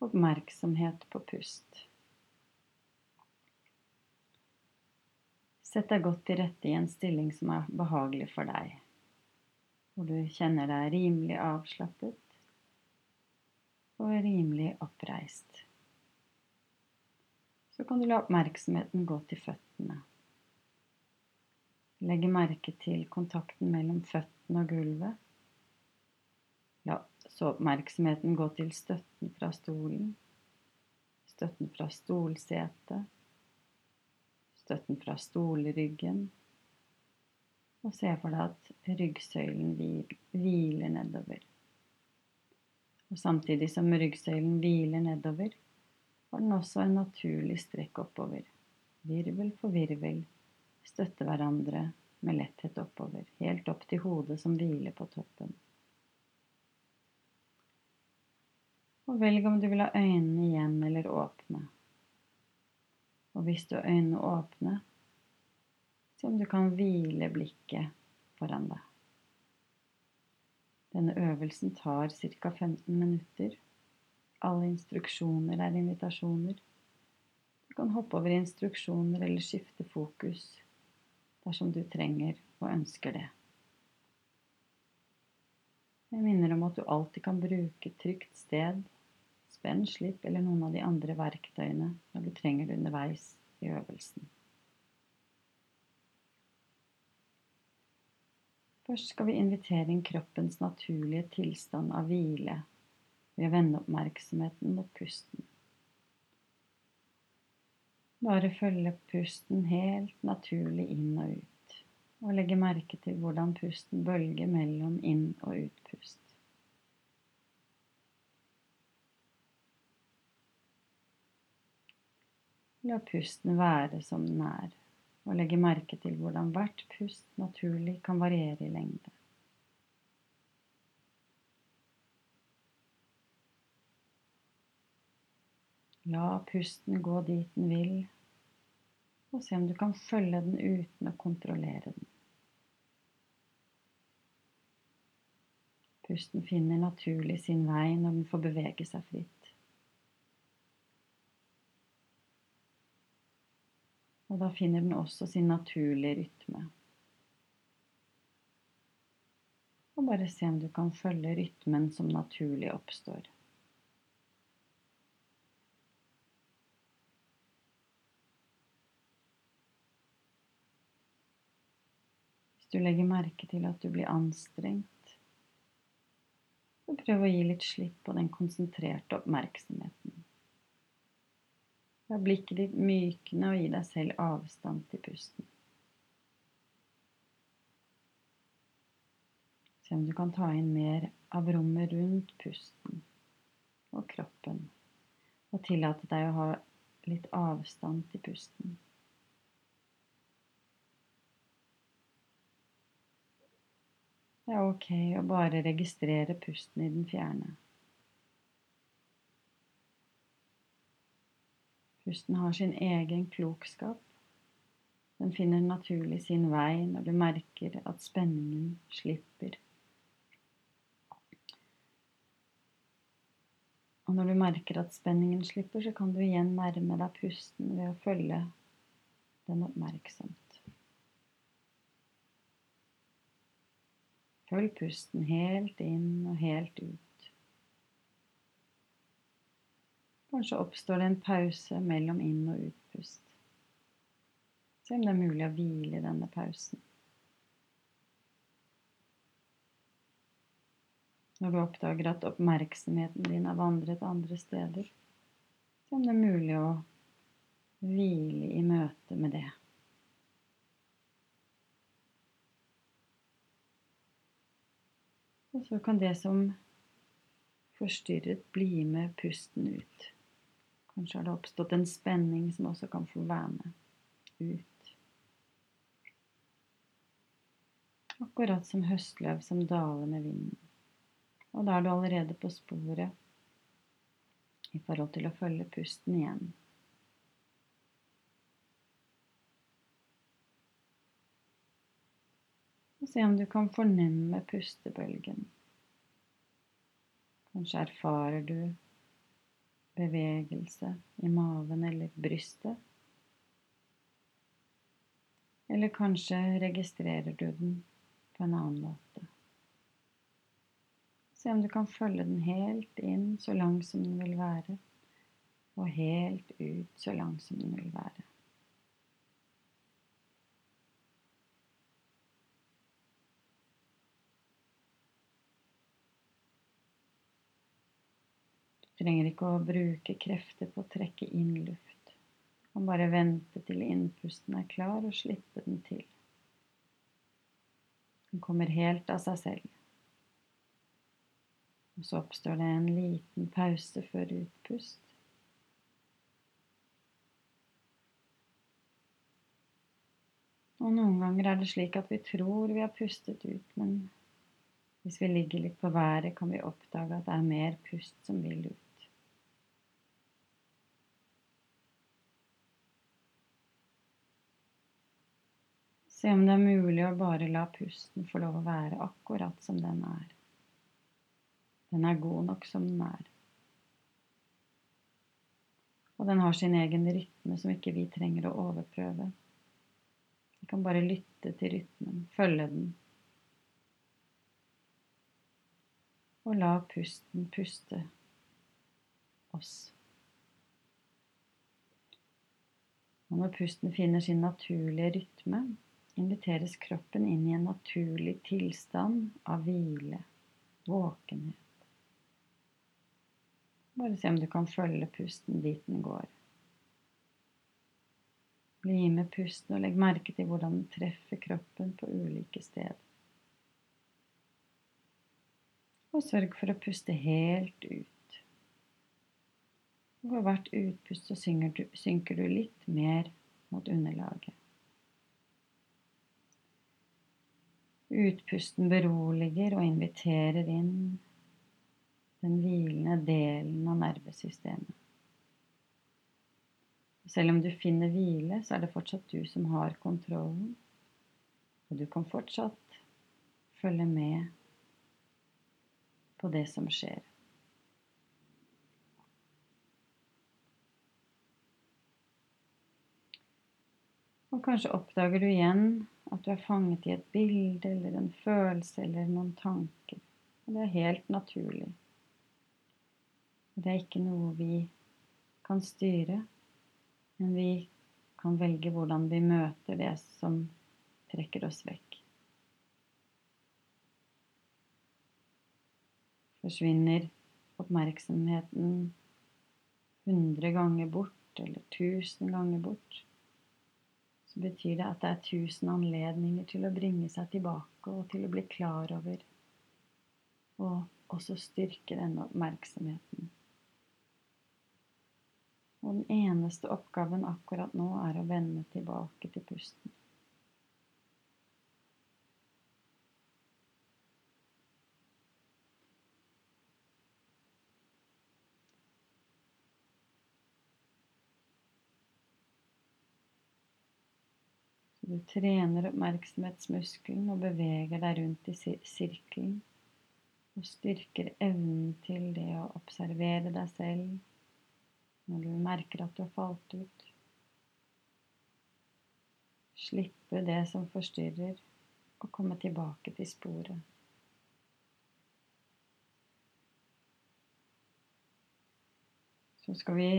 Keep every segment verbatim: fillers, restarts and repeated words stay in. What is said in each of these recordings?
oppmerksomhet på pust. Sett deg godt til rette i en stilling som er behagelig for deg, hvor du kjenner deg rimelig avslappet og rimelig oppreist. Så kan du la oppmerksomheten gå til føttene. Legge merke til kontakten mellom føttene og gulvet. La så oppmerksomheten gå til støtten fra stolen, støtten fra stolsetet, støtten fra stolryggen, og se for deg at ryggsøylen hviler nedover. Og samtidig som ryggsøylen hviler nedover, har den også en naturlig strekk oppover. Virvel for virvel støtter hverandre med letthet oppover, helt opp til hodet som hviler på toppen. Og velg om du vil ha øynene igjen eller åpne. Og hvis du har øynene åpne, se om du kan hvile blikket foran deg. Denne øvelsen tar ca. femten minutter. Alle instruksjoner er invitasjoner. Du kan hoppe over instruksjoner eller skifte fokus dersom du trenger og ønsker det. Jeg minner om at du alltid kan bruke trygt sted, spenn, slipp eller noen av de andre verktøyene når du trenger det underveis i øvelsen. Først skal vi invitere inn kroppens naturlige tilstand av hvile ved å vende oppmerksomheten mot pusten. Bare følge pusten helt naturlig inn og ut, og legge merke til hvordan pusten bølger mellom inn- og utpust. La pusten være som den er, og legge merke til hvordan hvert pust naturlig kan variere i lengde. La pusten gå dit den vil, og se om du kan følge den uten å kontrollere den. Pusten finner naturlig sin vei når den får bevege seg fritt. Og da finner den også sin naturlige rytme. Og bare se om du kan følge rytmen som naturlig oppstår. Hvis du legger merke til at du blir anstrengt, så prøv å gi litt slipp på den konsentrerte oppmerksomheten. La blikket ditt mykne og gi deg selv avstand til pusten. Se om du kan ta inn mer av rommet rundt pusten og kroppen, og tillate deg å ha litt avstand til pusten. Det er ok å bare registrere pusten i den fjerne. Pusten har sin egen klokskap. Den finner naturlig sin vei når du merker at spenningen slipper. Og når du merker at spenningen slipper, så kan du igjen nærme deg pusten ved å følge den oppmerksomt. Følg pusten helt inn og helt ut. Kanskje oppstår det en pause mellom inn- og utpust. Se om det er mulig å hvile i denne pausen. Når du oppdager at oppmerksomheten din har vandret andre steder, se om det er mulig å hvile i møte med det. Og så kan det som forstyrret bli med pusten ut. Kanskje har det oppstått en spenning som også kan få være med ut. Akkurat som høstløv som daler med vinden. Og da er du allerede på sporet i forhold til å følge pusten igjen. Og se om du kan fornemme pustebølgen. Kanskje erfarer du bevegelse i maven eller brystet. Eller kanskje registrerer du den på en annen måte. Se om du kan følge den helt inn så lang som den vil være, og helt ut så lang som den vil være. Du trenger ikke å bruke krefter på å trekke inn luft. Du kan bare vente til innpusten er klar og slippe den til. Den kommer helt av seg selv. Og så oppstår det en liten pause før utpust. Og noen ganger er det slik at vi tror vi har pustet ut, men hvis vi ligger litt på været, kan vi oppdage at det er mer pust som vil ut. Se om det er mulig å bare la pusten få lov å være akkurat som den er. Den er god nok som den er. Og den har sin egen rytme som ikke vi trenger å overprøve. Vi kan bare lytte til rytmen, følge den. Og la pusten puste oss. Og når pusten finner sin naturlige rytme, inviteres kroppen inn i en naturlig tilstand av hvile, våkenhet. Bare se om du kan følge pusten dit den går. Bli med pusten og legg merke til hvordan den treffer kroppen på ulike steder. Og sørg for å puste helt ut. Og for hvert utpust så synker du, synker du litt mer mot underlaget. Utpusten beroliger og inviterer inn den hvilende delen av nervesystemet. Selv om du finner hvile, så er det fortsatt du som har kontrollen, og du kan fortsatt følge med på det som skjer. Og kanskje oppdager du igjen at du er fanget i et bilde, eller en følelse, eller noen tanker. Og det er helt naturlig. Det er ikke noe vi kan styre, men vi kan velge hvordan vi møter det som trekker oss vekk. Forsvinner oppmerksomheten hundre ganger bort, eller tusen ganger bort, så betyr det at det er tusen anledninger til å bringe seg tilbake og til å bli klar over, og også styrke denne oppmerksomheten. Og den eneste oppgaven akkurat nå er å vende tilbake til pusten. Du trener oppmerksomhetsmuskelen og beveger deg rundt i sirkelen og styrker evnen til det å observere deg selv når du merker at du har falt ut. Slippe det som forstyrrer og komme tilbake til sporet. Så skal vi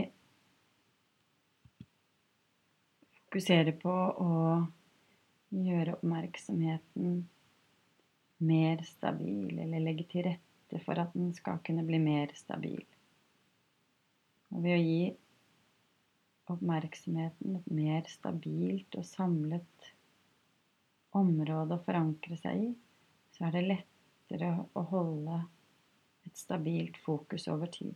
fokusere på å gjøre oppmerksomheten mer stabil, eller legge til rette for at den skal kunne bli mer stabil. Og ved å gi oppmerksomheten et mer stabilt og samlet område å forankre seg i, så er det lettere å holde et stabilt fokus over tid.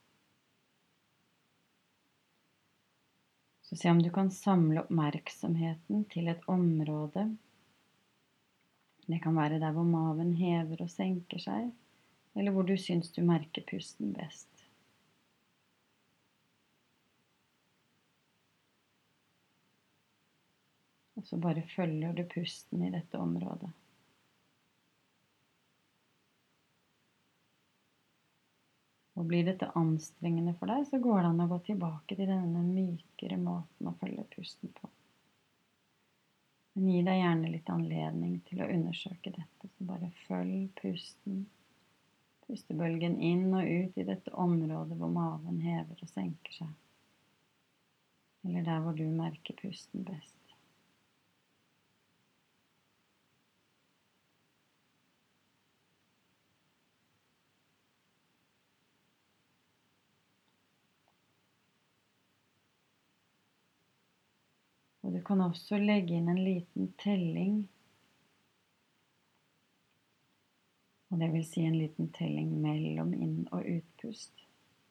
Så se om du kan samle oppmerksomheten til et område. Det kan være der hvor maven hever og senker seg, eller hvor du syns du merker pusten best. Og så bare følger du pusten i dette området. Og blir dette anstrengende for deg, så går det an å gå tilbake til denne mykere måten å følge pusten på. Men gi deg gjerne litt anledning til å undersøke dette, så bare følg pusten. Pustebølgen inn og ut i dette området hvor maven hever og senker seg. Eller der hvor du merker pusten best. Og du kan også legge inn en liten telling. Og det vil si en liten telling mellom inn- og utpust.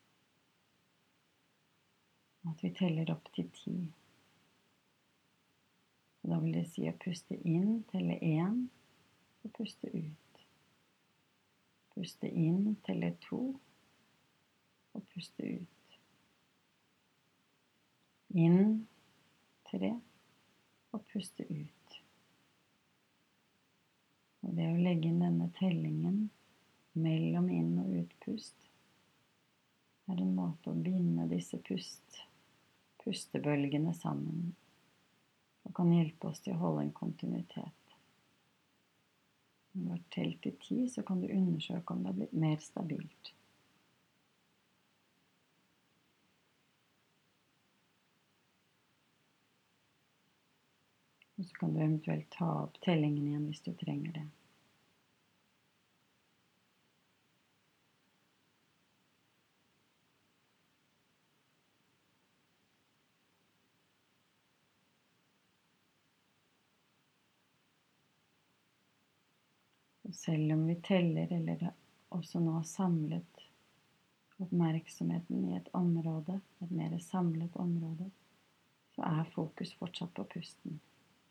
At vi teller opp til ti. Og da vil det si å puste inn, telle én, og puste ut. Puste inn, telle to, og puste ut. Inn, tre, og puste ut. Og det å legge inn denne tellingen mellom inn- og utpust er en måte å binde disse pust, pustebølgene sammen og kan hjelpe oss til å holde en kontinuitet. Når du har telt til ti, så kan du undersøke om det har blitt mer stabilt. Og så kan du eventuelt ta opp tellingen igjen hvis du trenger det. Og selv om vi teller eller også nå har samlet oppmerksomheten i et område, et mer samlet område, så er fokus fortsatt på pusten.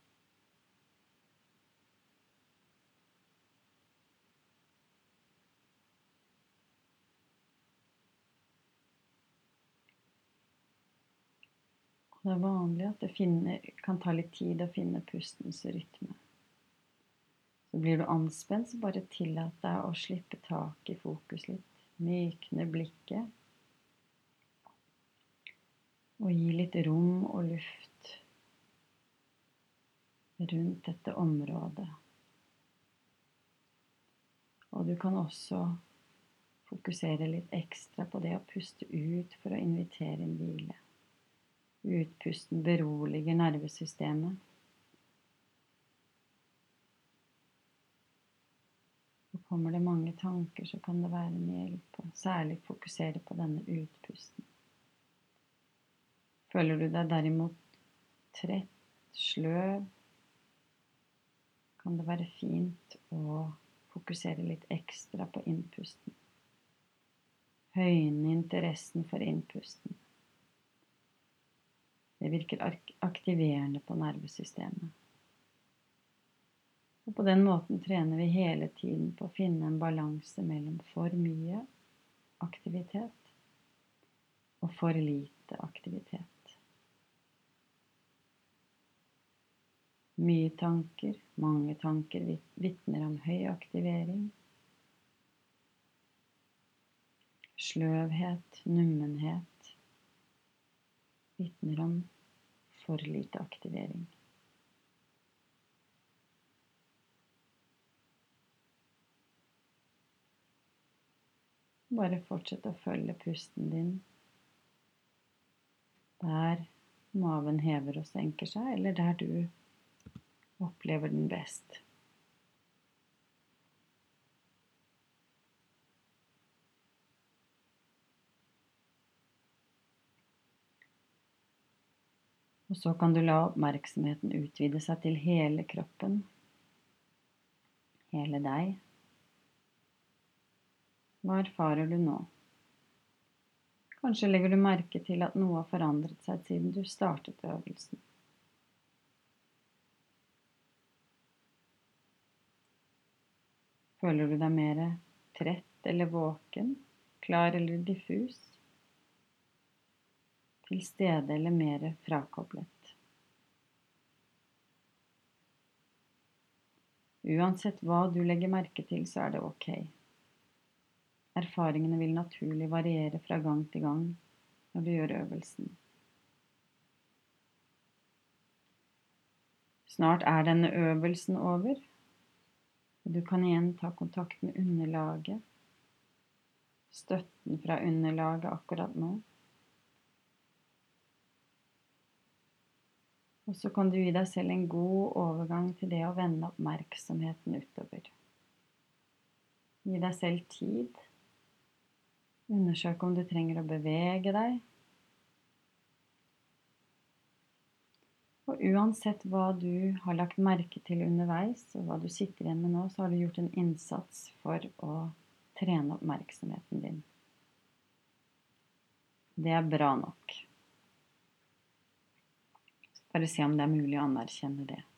Det er vanlig at det finner, kan ta litt tid å finne pustens rytme. Så blir du anspent, så bare tillat deg å slippe tak i fokus litt. Mykne blikket. Og gi litt rom og luft rundt dette området. Og du kan også fokusere litt ekstra på det å puste ut for å invitere en hvile. Utpusten beroliger nervesystemet. Og kommer det mange tanker, så kan det være en hjelp å særlig fokusere på denne utpusten. Føler du deg derimot trett, sløv, kan det være fint å fokusere litt ekstra på innpusten. Høyne interessen for innpusten. Det virker aktiverende på nervesystemet. Og på den måten trener vi hele tiden på å finne en balanse mellom for mye aktivitet og for lite aktivitet. Mye tanker, mange tanker vitner om høy aktivering. Sløvhet, nummenhet vitner om for lite aktivering. Bare fortsett å følge pusten din der maven hever og senker seg, eller der du opplever den best. Og så kan du la oppmerksomheten utvide seg til hele kroppen, hele deg. Hva erfarer du nå? Kanskje legger du merke til at noe har forandret seg siden du startet øvelsen. Føler du deg mer trett eller våken, klar eller diffus? Til stede eller mer frakoblet? Uansett hva du legger merke til, så er det ok. Erfaringene vil naturlig variere fra gang til gang når du gjør øvelsen. Snart er denne øvelsen over, og du kan igjen ta kontakt med underlaget, støtten fra underlaget akkurat nå. Og så kan du gi deg selv en god overgang til det å vende oppmerksomheten utover. Gi deg selv tid. Undersøk om du trenger å bevege deg. Og uansett hva du har lagt merke til underveis, og hva du sitter igjen med nå, så har du gjort en innsats for å trene oppmerksomheten din. Det er bra nok. Bare se om det er mulig å anerkjenne det.